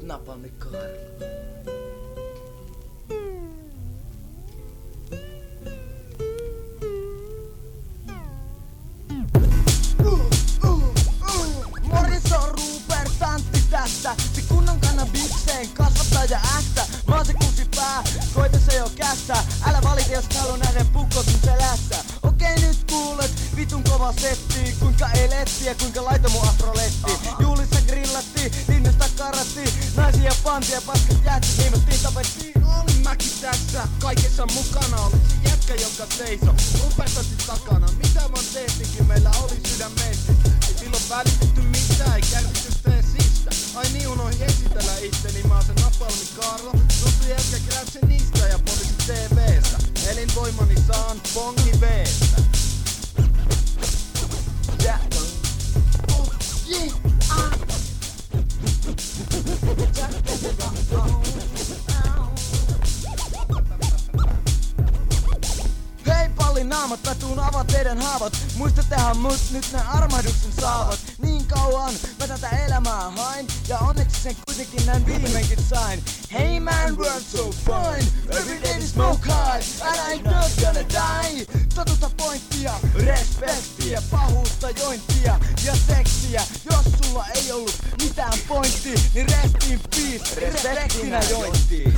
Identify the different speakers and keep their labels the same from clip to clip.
Speaker 1: Napalmi Karlo.
Speaker 2: Morjens on Rupert Antti tässä. Kunnon kannabikseen kasvattaja ästä. Mä oon se kusipää, koita se jo kässä. Älä valita jos haluun näiden pukkot sun selässä. Okei nyt kuulet vitun kova setti. Kuinka eletti ja kuinka laito mun afroletti. Juulissa grillattiin, linnusta karrattiin. Naisia pantiin ja paskat jähti, viimettiin tapettiin.
Speaker 3: Olin mäkin tässä, kaikessa mukana oli se jätkä, joka seisoi Rupertatti takana. Mitä vaan tehtiinkin, meillä oli sydän messissä. Ei silloin välitetty mitään, ei kärsitty stressistä. Ai niin, unohin esitellä itteni, mä oon se Napalmi Karlo. Tuttu jätkä Grätse niistä ja poliisi TV:ssä. Elinvoimani saan pongi V:stä.
Speaker 2: Hei pallin naamat, mä tuun avaa teidän haavat. Muistattehan mut, nyt ne armahduksen saavat. Niin kauan mä tätä elämää hain. Ja onneksi sen kuitenkin näin viimeinkin sain. Hey man, world so fine. Every day we smoke high and I ain't not gonna die. Totuutta pointtia, respektiä, pahuutta jointia ja seksiä. Jos sulla ei ollut mitään pointtia, niin rest in peace, respektinä jointiin.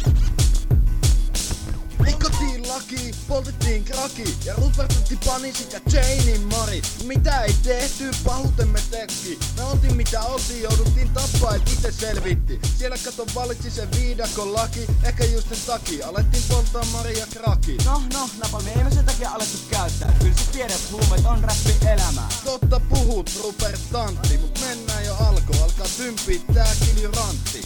Speaker 3: Rikottiin laki, poltettiin kraki ja Rupertatti pani sitä Janein Mari. Mitä ei tehty, pahuutemme teki. Me oltiin mitä oltiin, jouduttiin tappaa, et ite selvitti. Siellä kato valitsi se viidakon laki, ehkä just sen takia alettiin polttaa Maria kraki.
Speaker 2: No, Napalmi, ei me sen takia alettu käyttää. Kyllä sä tiedät, huumeet on räppi elämää.
Speaker 3: Totta puhut, Rupertantti, mut mennään jo alkaa tympii tää kiljurantti.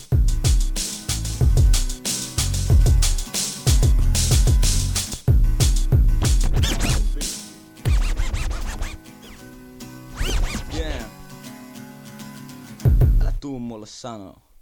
Speaker 2: Älä tuu mulle sanoo.